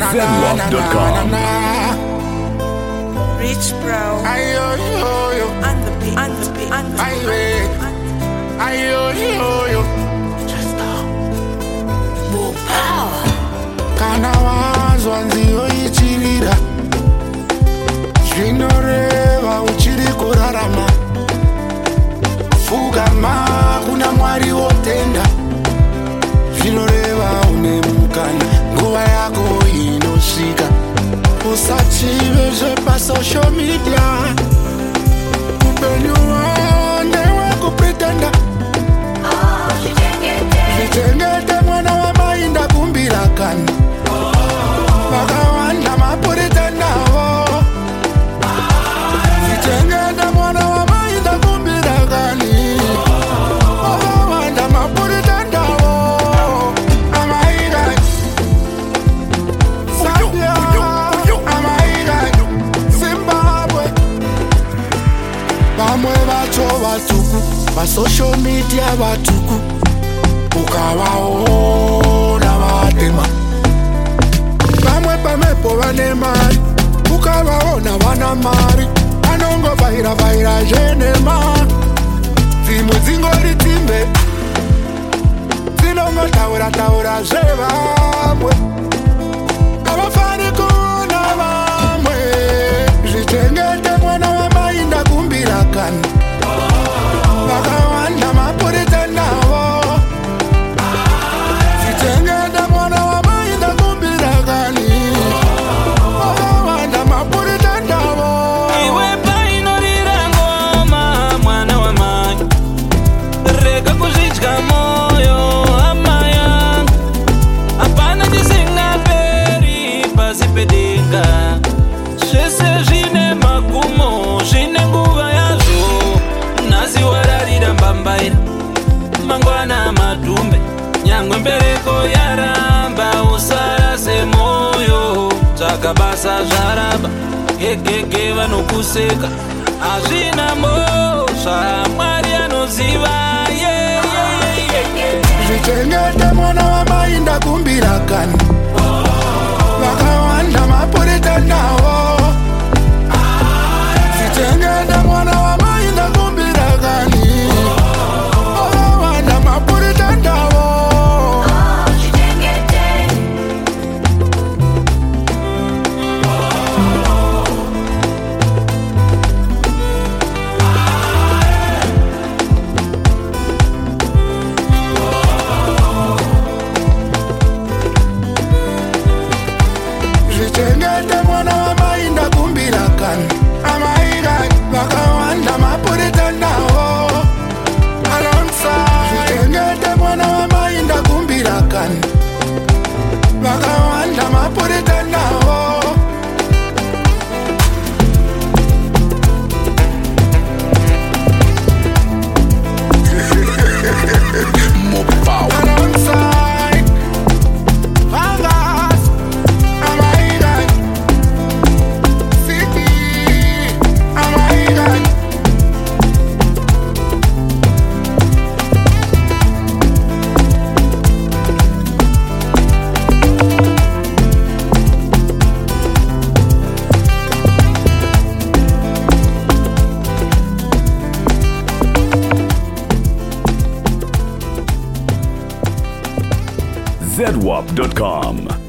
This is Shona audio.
ZWAP.com. Rich bro. On the beat. Kana wazwa nziyo ichirira zvinoreva uchiri kurarama. Fugama kuna Mwari wotenda, zvinoreva une mukana, nguva yako inosvika. Usachive zvepasocial media, upenyu ndewekupretenda. Zvichengete mwana wamai ndakumbira kani, vakawanda mapuritendavo. Zvichengete mwana wamai ndakumbira kani, vakawanda mapuritendavo. Amaiga Zambia, amaiga Zimbabwe. Vamwe vacho vatuku, vasocial media vatuku, ukavaona vatema. Vamwe pamepo vane mari, ukavaona vana mari, vanongovhaira zvenema. Dzimwe dzingori dzimbe, dzinongotaura zvevamwe, havafani kuona vamwe. Zvichengete mwana wamai ndakumbira kani, vakawanda mapuritendavo. Zvichengete mwana wamai ndakumbira kani, vakawanda mapuritendavo. Iwe painorira ngoma mwana wamai, rega kuzvidya moyo hama yangu. Hapana chisingaperi pasi pedenga, zvese zvine magumo, zvine nguva yazvo. Nhasi wararira mbambaira, mangwana madhumbe, nyangwe mbereko yaramba. Usarase moyo, tsvaka basa zvaramba, gegege vanokuseka. Hazvina mhosva, Mwari anoziva. Zvichengete mwana wamai ndakumbira kani, vakawanda mapuritendavo. Zvichengete mwana wamai ndakumbira kani, vakawanda mapuritendavo. Zvichengete mwana wamai ndakumbira kani, amaiga vakawanda mapuritendavo. Zvichengete mwana wamai ndakumbira kani, vakawanda mapuritendavo. ZWAP.com.